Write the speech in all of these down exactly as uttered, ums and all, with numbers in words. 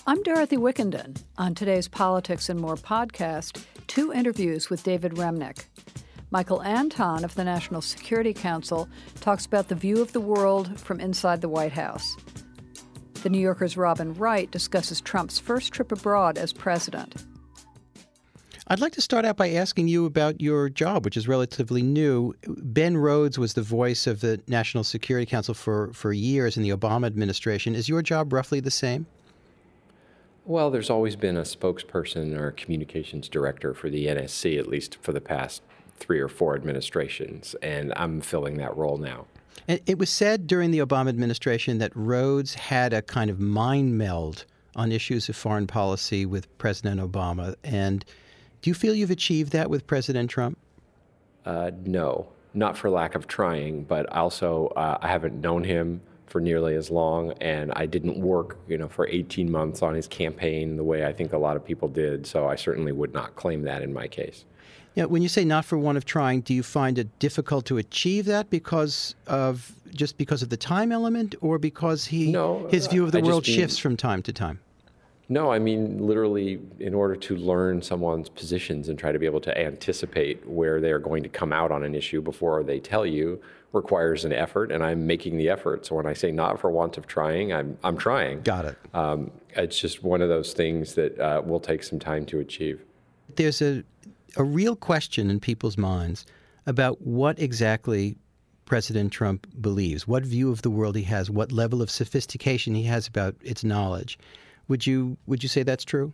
I'm Dorothy Wickenden. On today's Politics and More podcast, two interviews with David Remnick. Michael Anton of the National Security Council talks about the view of the world from inside the White House. The New Yorker's Robin Wright discusses Trump's first trip abroad as president. I'd like to start out by asking you about your job, which is relatively new. Ben Rhodes was the voice of the National Security Council for, for years in the Obama administration. Is your job roughly the same? Well, there's always been a spokesperson or a communications director for the N S C, at least for the past three or four administrations, and I'm filling that role now. And it was said during the Obama administration that Rhodes had a kind of mind meld on issues of foreign policy with President Obama. And do you feel you've achieved that with President Trump? Uh, no, not for lack of trying, but also uh, I haven't known him for nearly as long, and I didn't work, you know, for eighteen months on his campaign the way I think a lot of people did. So I certainly would not claim that in my case. Yeah, when you say not for want of trying, do you find it difficult to achieve that because of just because of the time element, or because he no, his view of the I world just mean, shifts from time to time? No, I mean literally in order to learn someone's positions and try to be able to anticipate where they're going to come out on an issue before they tell you requires an effort, and I'm making the effort. So when I say not for want of trying, I'm I'm trying. Got it. Um, it's just one of those things that uh, will take some time to achieve. There's a a real question in people's minds about what exactly President Trump believes, what view of the world he has, what level of sophistication he has about its knowledge. Would you would you say that's true?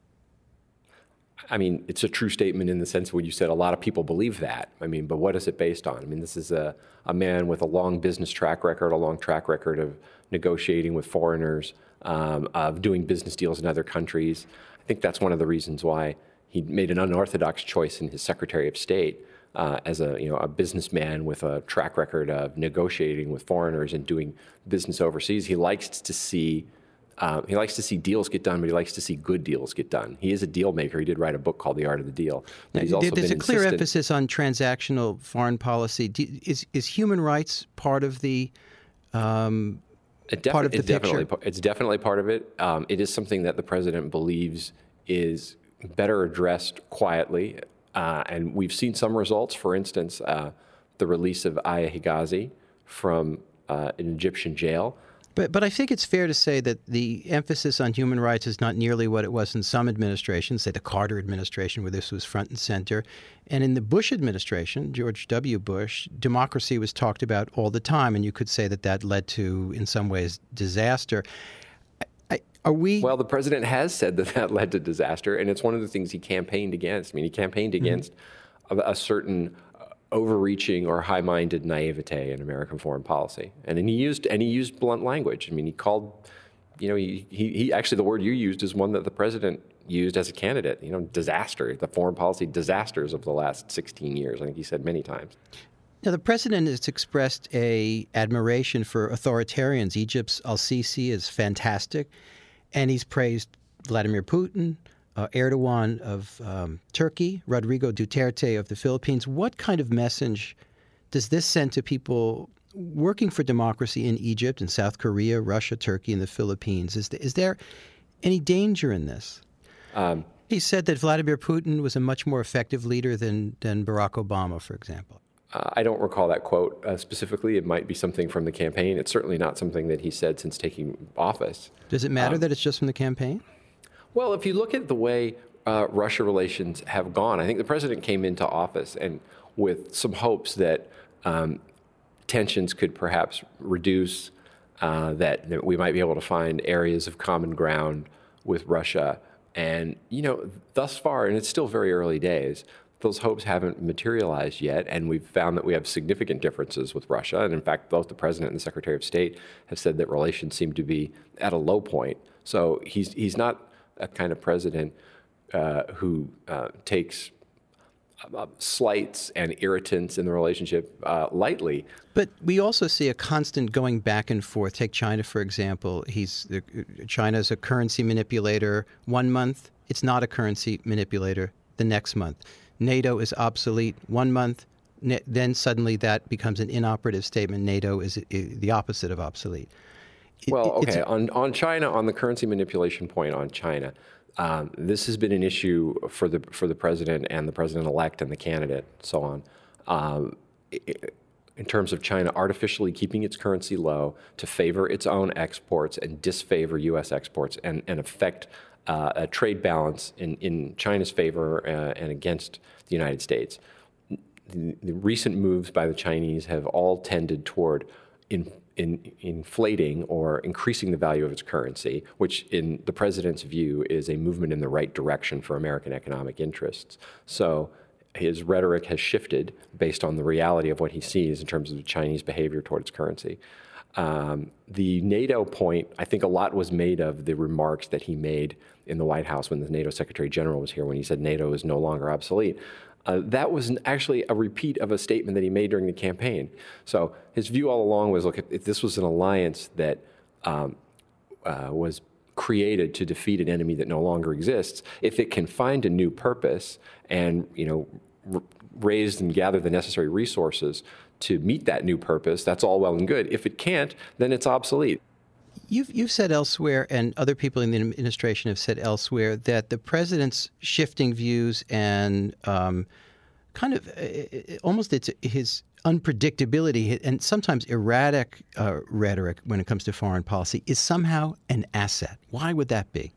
I mean, it's a true statement in the sense when you said a lot of people believe that. I mean, but what is it based on? I mean, this is a, a man with a long business track record, a long track record of negotiating with foreigners, um, of doing business deals in other countries. I think that's one of the reasons why he made an unorthodox choice in his Secretary of State uh, as a you know a businessman with a track record of negotiating with foreigners and doing business overseas. He likes to see uh, he likes to see deals get done, but he likes to see good deals get done. He is a deal maker. He did write a book called The Art of the Deal. But he's also There's been a clear insistent. emphasis on transactional foreign policy. Do, is is human rights part of the um, It defi- part of the it's definitely, picture? It's definitely part of it. Um, it is something that the president believes is better addressed quietly, uh, and we've seen some results. For instance, uh, the release of Aya Higazi from uh, an Egyptian jail. But but I think it's fair to say that the emphasis on human rights is not nearly what it was in some administrations, say the Carter administration, where this was front and center. And in the Bush administration, George W. Bush, democracy was talked about all the time, and you could say that that led to, in some ways, disaster. I, are we? Well, the president has said that that led to disaster, and it's one of the things he campaigned against. I mean, he campaigned against mm-hmm. a, a certain overreaching or high-minded naivete in American foreign policy, and then he used and he used blunt language. I mean, he called, you know, he, he he actually the word you used is one that the president used as a candidate. You know, disaster, the foreign policy disasters of the last sixteen years. I think he said many times. Now, the president has expressed a admiration for authoritarians. Egypt's al-Sisi is fantastic, and he's praised Vladimir Putin, Uh, Erdogan of um, Turkey, Rodrigo Duterte of the Philippines. What kind of message does this send to people working for democracy in Egypt and South Korea, Russia, Turkey, and the Philippines? Is, th- is there any danger in this? Um, he said that Vladimir Putin was a much more effective leader than, than Barack Obama, for example. Uh, I don't recall that quote uh, specifically. It might be something from the campaign. It's certainly not something that he said since taking office. Does it matter um, that it's just from the campaign? Well, if you look at the way uh, Russia relations have gone, I think the president came into office and with some hopes that um, tensions could perhaps reduce, uh, that, that we might be able to find areas of common ground with Russia. And, you know, thus far, and it's still very early days, those hopes haven't materialized yet, and we've found that we have significant differences with Russia. And in fact, both the president and the Secretary of State have said that relations seem to be at a low point. So he's he's not a kind of president uh, who uh, takes uh, slights and irritants in the relationship uh, lightly. But we also see a constant going back and forth. Take China, for example. He's the, China's a currency manipulator one month. It's not a currency manipulator the next month. NATO is obsolete one month. Then suddenly that becomes an inoperative statement. NATO is the opposite of obsolete. Well, it's okay, a- on, on China, on the currency manipulation point on China, um, this has been an issue for the for the president and the president-elect and the candidate, so on. Um, in terms of China artificially keeping its currency low to favor its own exports and disfavor U S exports and, and affect uh, a trade balance in, in China's favor uh, and against the United States. The, the recent moves by the Chinese have all tended toward in, in, inflating or increasing the value of its currency, which in the president's view is a movement in the right direction for American economic interests. So his rhetoric has shifted based on the reality of what he sees in terms of the Chinese behavior toward its currency. Um, the NATO point, I think a lot was made of the remarks that he made in the White House when the NATO Secretary General was here, when he said NATO is no longer obsolete. Uh, that was actually a repeat of a statement that he made during the campaign. So his view all along was, look, if, if this was an alliance that um, uh, was created to defeat an enemy that no longer exists, if it can find a new purpose and, you know, r- raise and gather the necessary resources to meet that new purpose, that's all well and good. If it can't, then it's obsolete. You've, you've said elsewhere, and other people in the administration have said elsewhere, that the president's shifting views and um, kind of uh, almost it's his unpredictability and sometimes erratic uh, rhetoric when it comes to foreign policy is somehow an asset. Why would that be?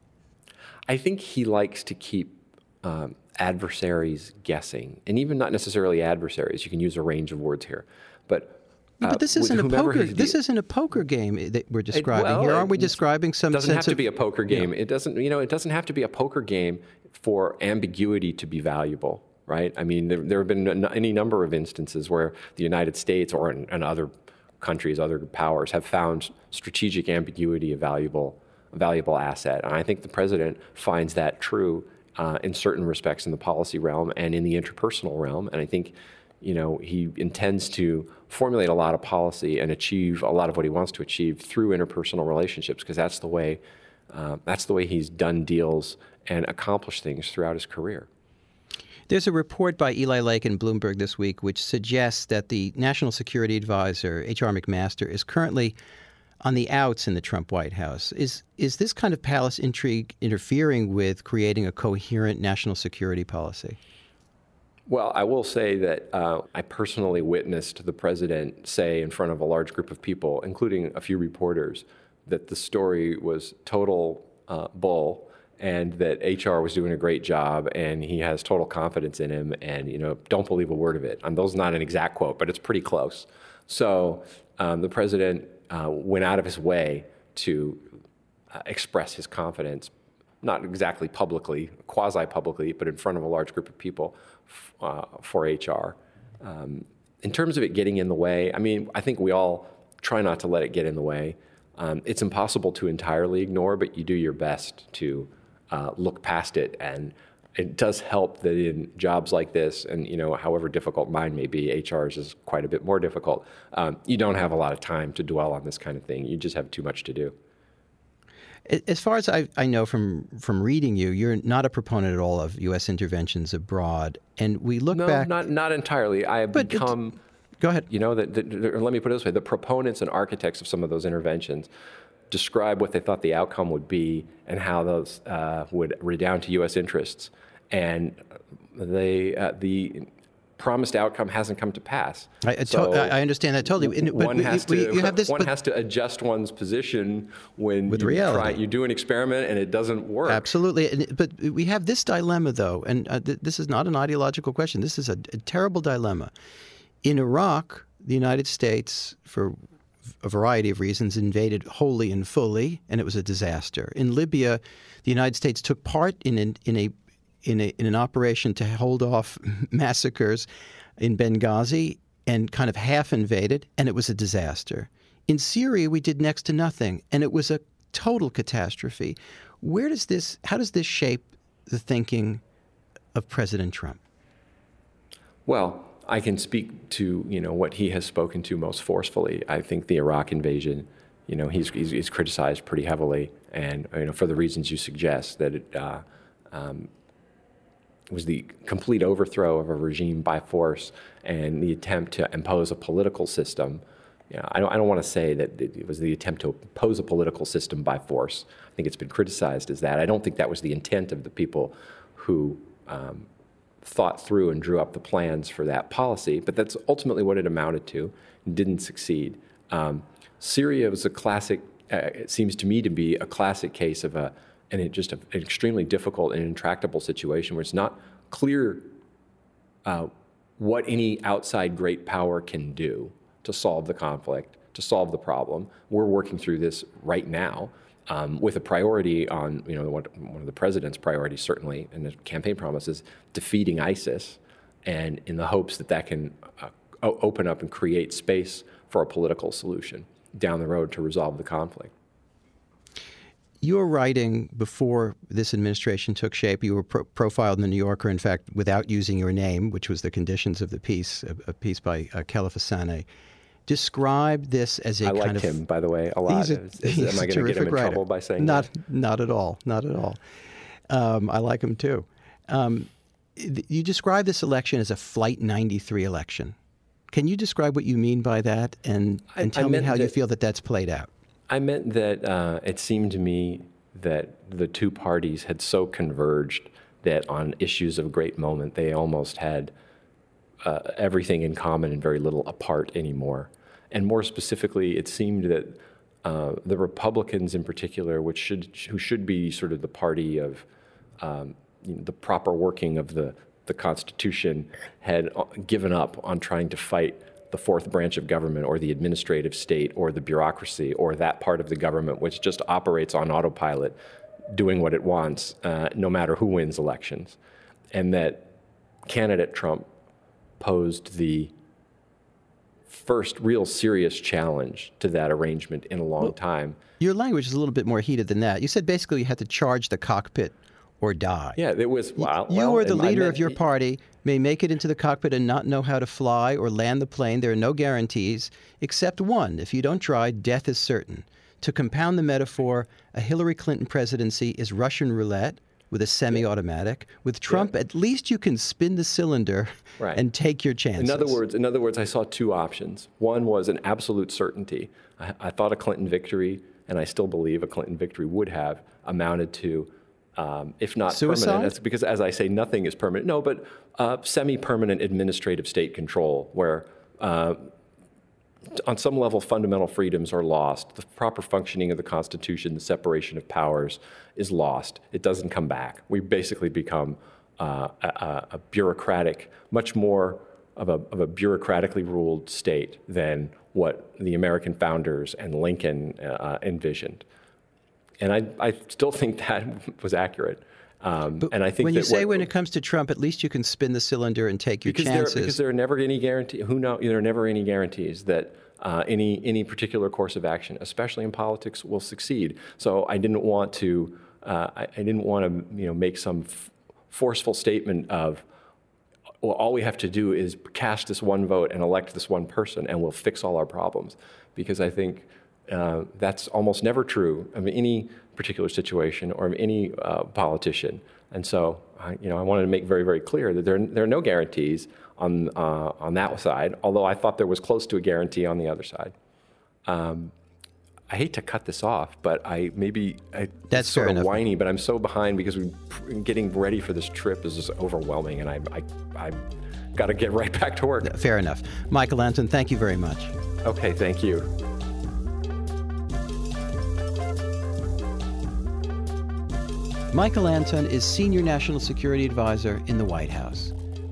I think he likes to keep um, adversaries guessing, and even not necessarily adversaries. You can use a range of words here, but uh, but this isn't a poker. his This view- isn't a poker game that we're describing It- well, here. Aren't we it describing some doesn't sense have to of, be a poker game. It doesn't, you know, it doesn't have to be a poker game for ambiguity to be valuable, right? I mean, there, there have been n- any number of instances where the United States or in, and other countries, other powers, have found strategic ambiguity a valuable, a valuable asset. And I think the president finds that true uh, in certain respects in the policy realm and in the interpersonal realm. And I think, you know, he intends to formulate a lot of policy and achieve a lot of what he wants to achieve through interpersonal relationships, because that's the way uh, that's the way he's done deals and accomplished things throughout his career. There's a report by Eli Lake and Bloomberg this week which suggests that the National Security Advisor, H R McMaster, is currently on the outs in the Trump White House. Is is this kind of palace intrigue interfering with creating a coherent national security policy? Well, I will say that uh, I personally witnessed the president say in front of a large group of people, including a few reporters, that the story was total uh, bull and that H R was doing a great job and he has total confidence in him and, you know, don't believe a word of it. And those not an exact quote, but it's pretty close. So um, the president uh, went out of his way to uh, express his confidence, not exactly publicly, quasi-publicly, but in front of a large group of people uh, for H R. Um, in terms of it getting in the way, I mean, I think we all try not to let it get in the way. Um, it's impossible to entirely ignore, but you do your best to uh, look past it. And it does help that in jobs like this, and, you know, however difficult mine may be, H R's is quite a bit more difficult. Um, you don't have a lot of time to dwell on this kind of thing. You just have too much to do. As far as I, I know from, from reading you, you're not a proponent at all of U S interventions abroad. And we look No, back... not not entirely. I have But it- become, Go ahead. you know, that, that, that- let me put it this way: the proponents and architects of some of those interventions describe what they thought the outcome would be and how those uh, would redound to U S interests, and they uh, the promised outcome hasn't come to pass. I, I, to- So I understand that totally. And- but one we- has we- to you have this, one but- has to adjust one's position when With you reality. try you do an experiment and it doesn't work. Absolutely. And- But we have this dilemma, though, and uh, th- this is not an ideological question. This is a, a terrible dilemma. In Iraq, the United States, for a variety of reasons, invaded wholly and fully, and it was a disaster. In Libya, the United States took part in an, in a in a in an operation to hold off massacres in Benghazi, and kind of half invaded, and it was a disaster. In Syria, we did next to nothing, and it was a total catastrophe. Where does this? How does this shape the thinking of President Trump? Well, I can speak to, you know, what he has spoken to most forcefully. I think the Iraq invasion, you know, he's he's, he's criticized pretty heavily, and, you know, for the reasons you suggest, that it uh, um, was the complete overthrow of a regime by force and the attempt to impose a political system you know, I don't, I don't want to say that it was the attempt to impose a political system by force. I think it's been criticized as that. I don't think that was the intent of the people who um, thought through and drew up the plans for that policy, but that's ultimately what it amounted to and didn't succeed. Um, Syria was a classic, uh, it seems to me to be a classic case of a, and it just a, an extremely difficult and intractable situation where it's not clear uh, what any outside great power can do to solve the conflict, to solve the problem. We're working through this right now um, with a priority on, you know, one, one of the president's priorities certainly, and the campaign promise is defeating ISIS, and in the hopes that that can uh, open up and create space for a political solution down the road to resolve the conflict. You were writing before this administration took shape. You were pro- profiled in The New Yorker, in fact, without using your name, which was the conditions of the piece, a, a piece by uh, Khalif Hassaneh. Describe this as a I kind liked of... him, by the way, a lot. He's a, is, is, he's am I going to get him in writer. trouble by saying not, that? Not at all. Not at all. Um, I like him, too. Um, you describe this election as a Flight ninety-three election. Can you describe what you mean by that and, and tell me how that, you feel that that's played out? I meant that uh, it seemed to me that the two parties had so converged that on issues of great moment, they almost had uh, everything in common and very little apart anymore. And more specifically, it seemed that uh, the Republicans in particular, which should, who should be sort of the party of um, you know, the proper working of the, the Constitution, had given up on trying to fight the fourth branch of government or the administrative state or the bureaucracy or that part of the government which just operates on autopilot, doing what it wants, uh, no matter who wins elections. And that candidate Trump posed the first real serious challenge to that arrangement in a long well, time. Your language is a little bit more heated than that. You said basically you had to charge the cockpit or die. Yeah, it was, well, You well, or the leader meant, of your party may make it into the cockpit and not know how to fly or land the plane. There are no guarantees, except one. If you don't try, death is certain. To compound the metaphor, a Hillary Clinton presidency is Russian roulette with a semi-automatic. With Trump, yeah. at least you can spin the cylinder right. and take your chances. In other words, in other words, I saw two options. One was an absolute certainty. I, I thought a Clinton victory, and I still believe a Clinton victory would have amounted to Um, if not Suicide? permanent, that's because, as I say, nothing is permanent. No, but uh, semi-permanent administrative state control, where uh, on some level fundamental freedoms are lost. The proper functioning of the Constitution, the separation of powers is lost. It doesn't come back. We basically become uh, a, a bureaucratic, much more of a, of a bureaucratically ruled state than what the American founders and Lincoln uh, envisioned. And I, I still think that was accurate. Um, but and I think when that you say what, when it comes to Trump, at least you can spin the cylinder and take your because chances. There, because there are never any guarantee. Who know? There are never any guarantees that uh, any any particular course of action, especially in politics, will succeed. So I didn't want to. Uh, I, I didn't want to you know make some f- forceful statement of, well, all we have to do is cast this one vote and elect this one person, and we'll fix all our problems. Because I think. Uh, that's almost never true of any particular situation or of any uh, politician. And so, I, you know, I wanted to make very, very clear that there, there are no guarantees on uh, on that side, although I thought there was close to a guarantee on the other side. Um, I hate to cut this off, but I maybe I, that's it's sort fair of enough. whiny, but I'm so behind because we, getting ready for this trip is just overwhelming, and I I I got to get right back to work. Fair enough. Michael Anton, thank you very much. Okay, thank you. Michael Anton is Senior National Security Advisor in the White House.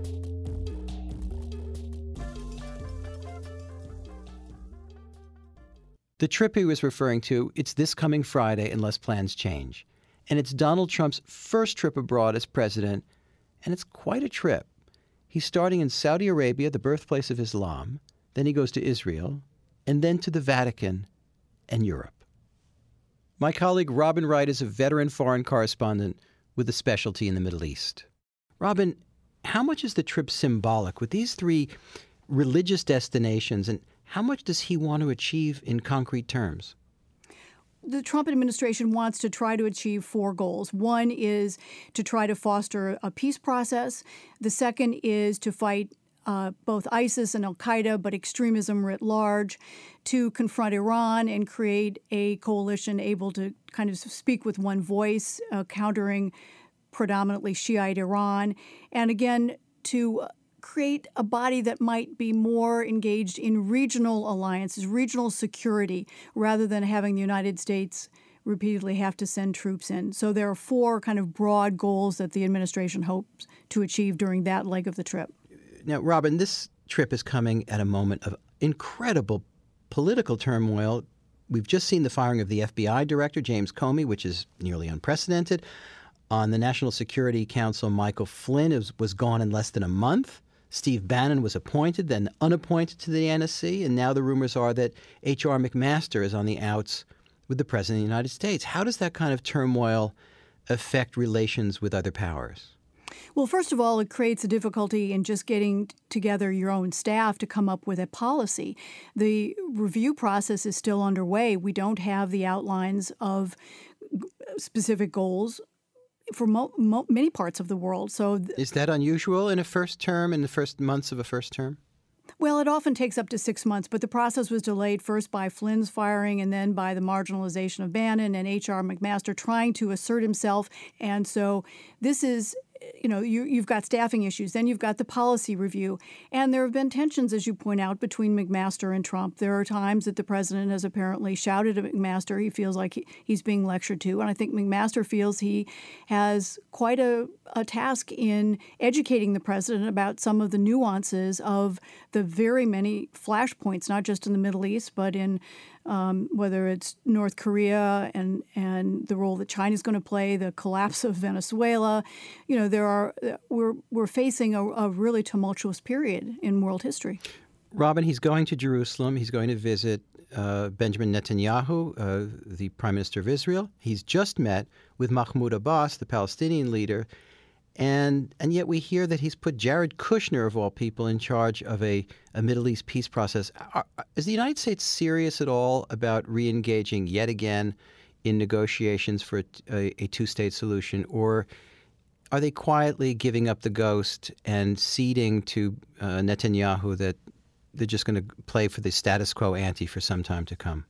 The trip he was referring to, it's this coming Friday unless plans change. And it's Donald Trump's first trip abroad as president, and it's quite a trip. He's starting in Saudi Arabia, the birthplace of Islam, then he goes to Israel, and then to the Vatican and Europe. My colleague Robin Wright is a veteran foreign correspondent with a specialty in the Middle East. Robin, how much is the trip symbolic with these three religious destinations, and how much does he want to achieve in concrete terms? The Trump administration wants to try to achieve four goals. One is to try to foster a peace process. The second is to fight uh, both ISIS and al-Qaeda, but extremism writ large, to confront Iran and create a coalition able to kind of speak with one voice, uh, countering predominantly Shiite Iran, and again, to create a body that might be more engaged in regional alliances, regional security, rather than having the United States repeatedly have to send troops in. So there are four kind of broad goals that the administration hopes to achieve during that leg of the trip. Now, Robin, this trip is coming at a moment of incredible political turmoil. We've just seen the firing of the F B I director, James Comey, which is nearly unprecedented. On the National Security Council, Michael Flynn is, was gone in less than a month. Steve Bannon was appointed, then unappointed to the N S C, and now the rumors are that H R McMaster is on the outs with the President of the United States. How does that kind of turmoil affect relations with other powers? Well, first of all, it creates a difficulty in just getting together your own staff to come up with a policy. The review process is still underway. We don't have the outlines of specific goals for mo- mo- many parts of the world. So, th- Is that unusual in a first term, in the first months of a first term? Well, it often takes up to six months, but the process was delayed first by Flynn's firing and then by the marginalization of Bannon and H R McMaster trying to assert himself. And so this is, you know, you, you've got staffing issues. Then you've got the policy review. And there have been tensions, as you point out, between McMaster and Trump. There are times that the president has apparently shouted at McMaster. He feels like he, he's being lectured to. And I think McMaster feels he has quite a, a task in educating the president about some of the nuances of the very many flashpoints, not just in the Middle East, but in Um, whether it's North Korea and, and the role that China's going to play, the collapse of Venezuela. You know, there are we're we're facing a, a really tumultuous period in world history. Robin, he's going to Jerusalem. He's going to visit uh, Benjamin Netanyahu, uh, the Prime Minister of Israel. He's just met with Mahmoud Abbas, the Palestinian leader. And and yet we hear that he's put Jared Kushner, of all people, in charge of a, a Middle East peace process. Are, is the United States serious at all about re-engaging yet again in negotiations for a, a, a two-state solution? Or are they quietly giving up the ghost and ceding to uh, Netanyahu that they're just going to play for the status quo ante for some time to come?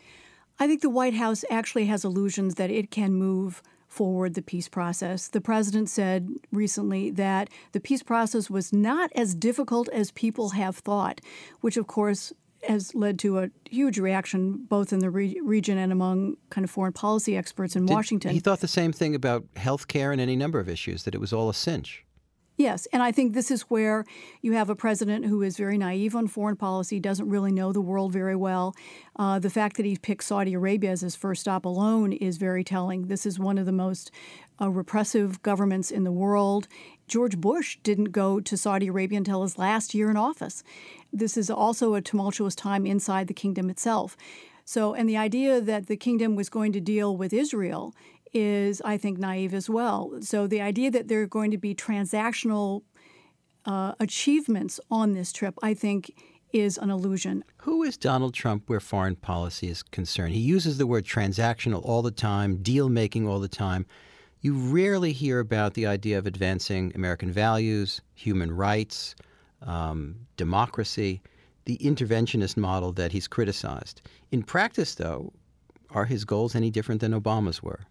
I think the White House actually has illusions that it can move forward the peace process. The president said recently that the peace process was not as difficult as people have thought, which of course has led to a huge reaction both in the re- region and among kind of foreign policy experts in Did, Washington. He thought the same thing about health care and any number of issues, that it was all a cinch. Yes, and I think this is where you have a president who is very naive on foreign policy, doesn't really know the world very well. Uh, the fact that he picked Saudi Arabia as his first stop alone is very telling. This is one of the most uh, repressive governments in the world. George Bush didn't go to Saudi Arabia until his last year in office. This is also a tumultuous time inside the kingdom itself. So, and the idea that the kingdom was going to deal with Israel is, I think, naive as well. So the idea that there are going to be transactional uh, achievements on this trip, I think, is an illusion. Who is Donald Trump where foreign policy is concerned? He uses the word transactional all the time, deal-making all the time. You rarely hear about the idea of advancing American values, human rights, um, democracy, the interventionist model that he's criticized. In practice, though, are his goals any different than Obama's were?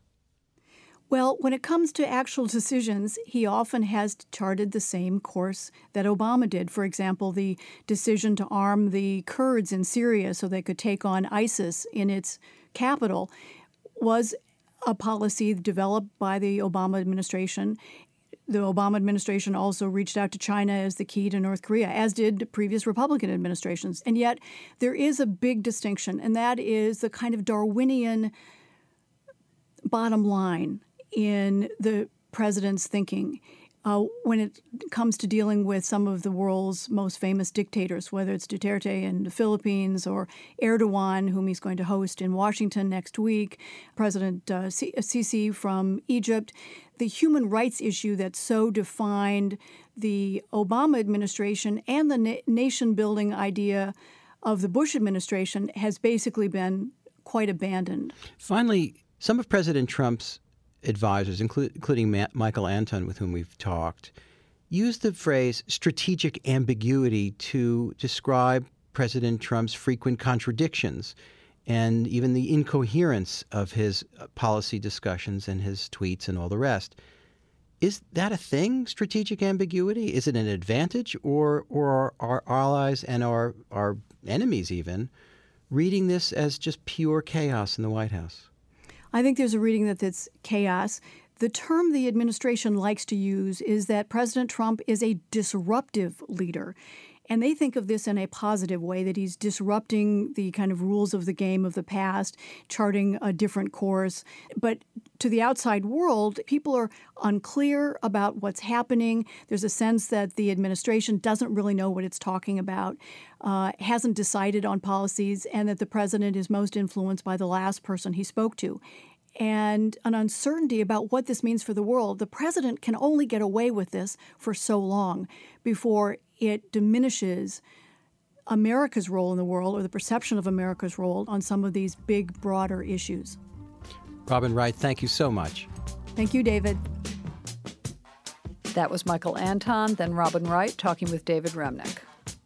Well, when it comes to actual decisions, he often has charted the same course that Obama did. For example, the decision to arm the Kurds in Syria so they could take on ISIS in its capital was a policy developed by the Obama administration. The Obama administration also reached out to China as the key to North Korea, as did previous Republican administrations. And yet there is a big distinction, and that is the kind of Darwinian bottom line in the president's thinking uh, when it comes to dealing with some of the world's most famous dictators, whether it's Duterte in the Philippines or Erdogan, whom he's going to host in Washington next week, President uh, Sisi from Egypt. The human rights issue that so defined the Obama administration and the na- nation-building idea of the Bush administration has basically been quite abandoned. Finally, some of President Trump's advisors, inclu- including Ma- Michael Anton, with whom we've talked, used the phrase strategic ambiguity to describe President Trump's frequent contradictions and even the incoherence of his policy discussions and his tweets and all the rest. Is that a thing, strategic ambiguity? Is it an advantage, or or are our allies and our, our enemies even reading this as just pure chaos in the White House? I think there's a reading that it's chaos. The term the administration likes to use is that President Trump is a disruptive leader. And they think of this in a positive way, that he's disrupting the kind of rules of the game of the past, charting a different course. But to the outside world, people are unclear about what's happening. There's a sense that the administration doesn't really know what it's talking about, uh, hasn't decided on policies, and that the president is most influenced by the last person he spoke to. And an uncertainty about what this means for the world. The president can only get away with this for so long before it diminishes America's role in the world, or the perception of America's role on some of these big, broader issues. Robin Wright, thank you so much. Thank you, David. That was Michael Anton, then Robin Wright, talking with David Remnick.